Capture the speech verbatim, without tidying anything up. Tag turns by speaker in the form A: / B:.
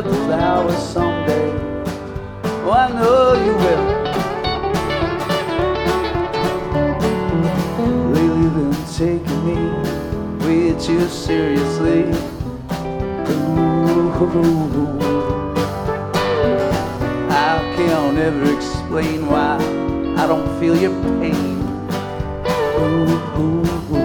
A: with the flowers someday. Oh, I know you will. Lately been taking me way too seriously. Ooh, I can't ever explain why I don't feel your pain. Ooh, ooh, ooh.